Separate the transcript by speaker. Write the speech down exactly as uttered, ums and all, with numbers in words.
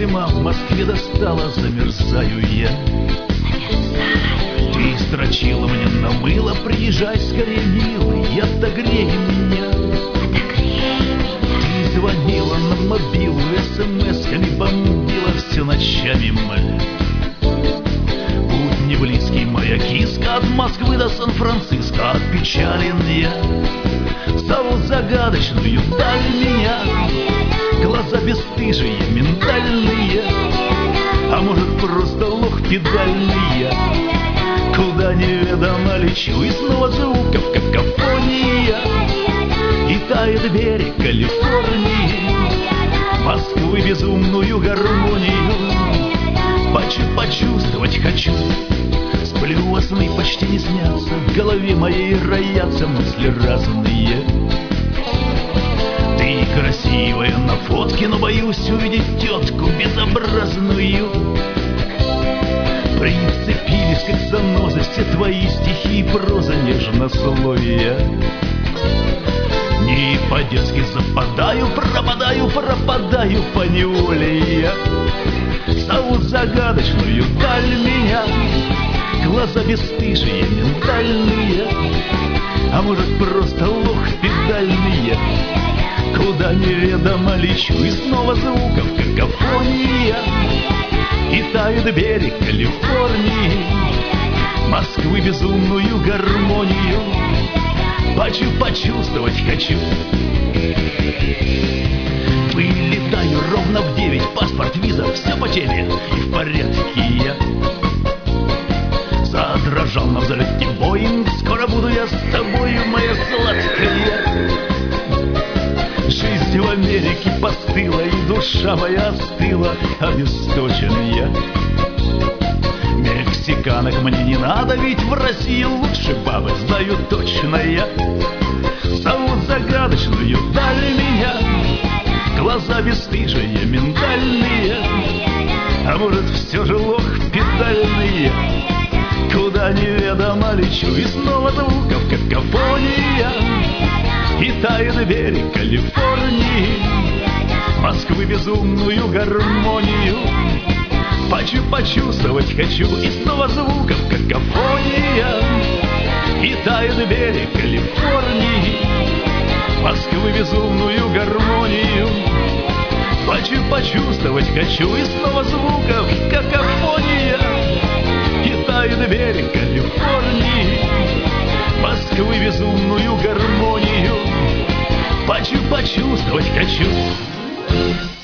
Speaker 1: зима в Москве достала, замерзаю я. Ты строчила мне на мыло, приезжай скорее, милый, и отогрей меня. Ты звонила на мобилу, смс-ками бомбила все ночами, мля. Путь не близкий, моя киска, от Москвы до Сан-Франциско опечален я. Зовут загадочную даль меня, глаза бесстыжие, миндальные, а может просто лох педальный я. Куда неведомо лечу, и снова звуков какофония, и тает берег Калифорнии, Москвы безумную гармонию. Почу почувствовать хочу, сплю, а сны почти не снятся, в голове моей роятся мысли разные. Ты красивая на фотке, но боюсь увидеть тетку безобразную. Прицепились, как занозы, все твои стихи и проза нежнословия. Не по-детски западаю, пропадаю, пропадаю поневоле я. Зовут загадочную даль меня, глаза бесстыжие, миндальные, а может просто лох педальный. Куда неведомо лечу, и снова звуков какофония, и тает берег Калифорнии, Москвы безумную гармонию. Почу почувствовать хочу. Вылетаю ровно в девять, паспорт, виза, все по теме, и в порядке я. Задрожал на взлете Боинг, скоро буду я с тобою, моя сладкая. Жизнь в Америке постыла, и душа моя остыла, обесточен я. Мексиканок мне не надо, ведь в России лучше бабы, знаю точно я. Зовут загадочную даль меня, глаза бесстыжие, миндальные, а может все же лох педальный. Куда неведомо лечу, и снова звуков какофония, и тает берег Калифорнии, Москвы безумную гармонию. Почу почувствовать хочу, и снова звуков какофония, и тает берег Калифорнии, Москвы безумную гармонию. Почу почувствовать хочу, и снова звуков какофония, и тает берег Калифорнии, Москвы безумную гармонию. Почу почувствовать хочу.